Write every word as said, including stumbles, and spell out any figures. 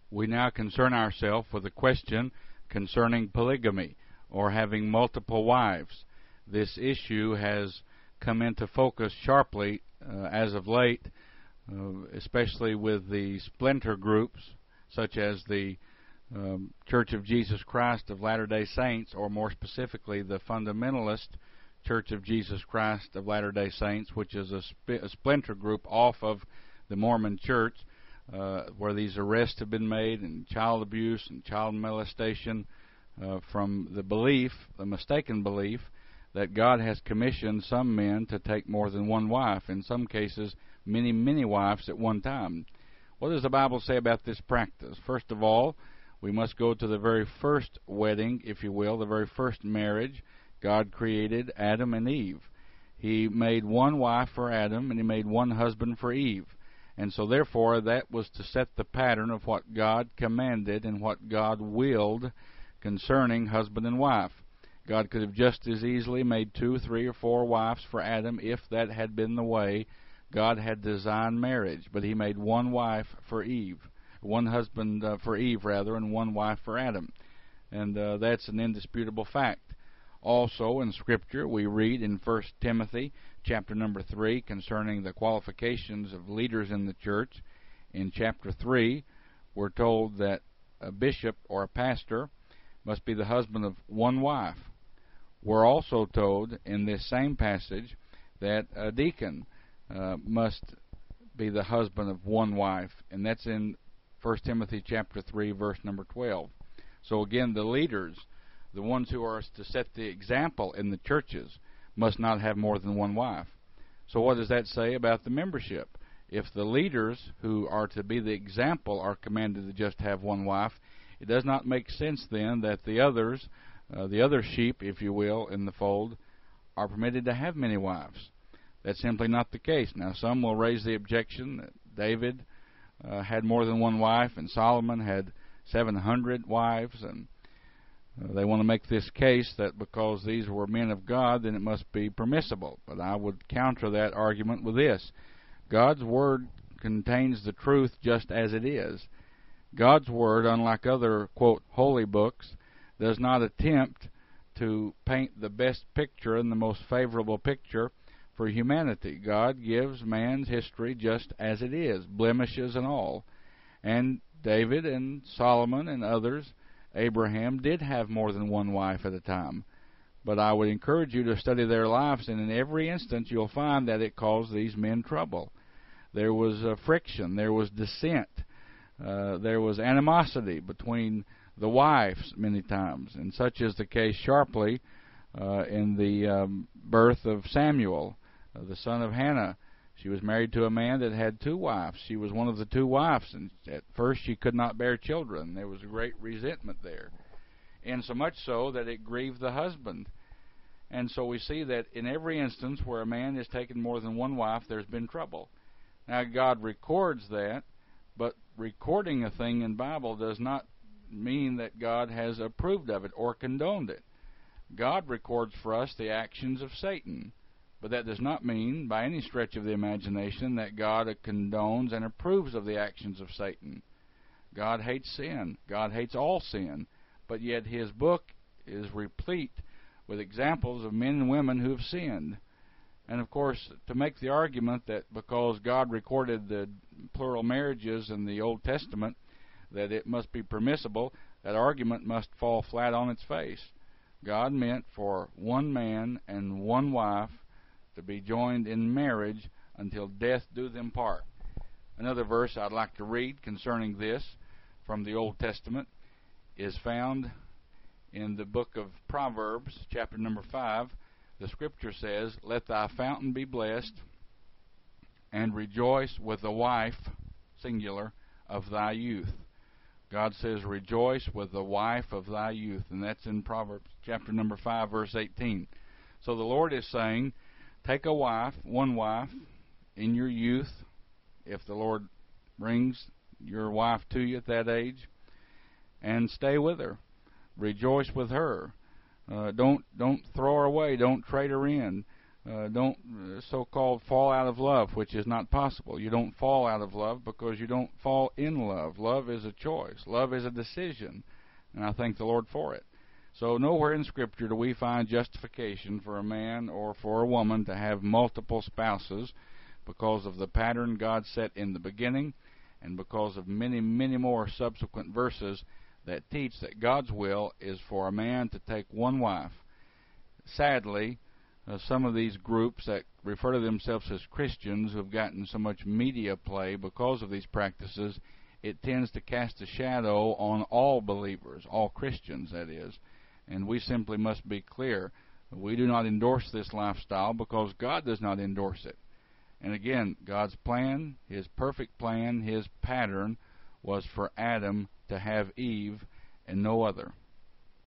We now concern ourselves with a question concerning polygamy, or having multiple wives. This issue has come into focus sharply uh, as of late, uh, especially with the splinter groups, such as the um, Church of Jesus Christ of Latter-day Saints, or more specifically the Fundamentalist Church of Jesus Christ of Latter-day Saints, which is a, sp- a splinter group off of the Mormon Church, uh, where these arrests have been made, and child abuse and child molestation, uh, from the belief, the mistaken belief, that God has commissioned some men to take more than one wife, in some cases many, many wives at one time. What does the Bible say about this practice? First of all, we must go to the very first wedding, if you will, the very first marriage. God created Adam and Eve. He made one wife for Adam, and he made one husband for Eve. And so therefore that was to set the pattern of what God commanded and what God willed concerning husband and wife. God could have just as easily made two, three, or four wives for Adam if that had been the way God had designed marriage. But he made one wife for Eve, one husband uh, for Eve, rather, and one wife for Adam. And uh, that's an indisputable fact. Also in Scripture we read in First Timothy chapter number three concerning the qualifications of leaders in the church. In chapter three we're told that a bishop or a pastor must be the husband of one wife. We're also told in this same passage that a deacon uh, must be the husband of one wife, and that's in First Timothy chapter three verse number twelve. So again, the leaders, the ones who are to set the example in the churches, must not have more than one wife. So what does that say about the membership? If the leaders who are to be the example are commanded to just have one wife, it does not make sense then that the others, uh, the other sheep, if you will, in the fold, are permitted to have many wives. That's simply not the case. Now, some will raise the objection that David uh, had more than one wife, and Solomon had seven hundred wives, and uh, they want to make this case that because these were men of God, then it must be permissible. But I would counter that argument with this. God's Word contains the truth just as it is. God's Word, unlike other, quote, holy books, does not attempt to paint the best picture and the most favorable picture for humanity. God gives man's history just as it is, blemishes and all. And David and Solomon and others, Abraham, did have more than one wife at a time. But I would encourage you to study their lives, and in every instance you'll find that it caused these men trouble. There was uh, friction, there was dissent, uh, there was animosity between the wives many times, and such is the case sharply uh, in the um, birth of Samuel, uh, the son of Hannah. She was married to a man that had two wives. She was one of the two wives, and at first she could not bear children. There was a great resentment there, and so much so that it grieved the husband. And so we see that in every instance where a man has taken more than one wife, there's been trouble. Now, God records that, but recording a thing in Bible does not mean that God has approved of it or condoned it. God records for us the actions of Satan, but that does not mean by any stretch of the imagination that God condones and approves of the actions of Satan. God hates sin. God hates all sin, but yet His book is replete with examples of men and women who have sinned. And of course, to make the argument that because God recorded the plural marriages in the Old Testament, that it must be permissible, that argument must fall flat on its face. God meant for one man and one wife to be joined in marriage until death do them part. Another verse I'd like to read concerning this from the Old Testament is found in the book of Proverbs, chapter number five. The Scripture says, "Let thy fountain be blessed, and rejoice with the wife," singular, "of thy youth." God says, rejoice with the wife of thy youth. And that's in Proverbs chapter number five, verse eighteen. So the Lord is saying, take a wife, one wife, in your youth, if the Lord brings your wife to you at that age, and stay with her. Rejoice with her. Uh, don't don't throw her away. Don't trade her in. uh, don't uh, so-called fall out of love, which is not possible. You don't fall out of love because you don't fall in love. Love is a choice. Love is a decision, and I thank the Lord for it. So nowhere in Scripture do we find justification for a man or for a woman to have multiple spouses because of the pattern God set in the beginning and because of many, many more subsequent verses that teach that God's will is for a man to take one wife. Sadly, uh, some of these groups that refer to themselves as Christians who have gotten so much media play because of these practices, it tends to cast a shadow on all believers, all Christians, that is. And we simply must be clear. We do not endorse this lifestyle because God does not endorse it. And again, God's plan, His perfect plan, His pattern, was for Adam to have Eve and no other.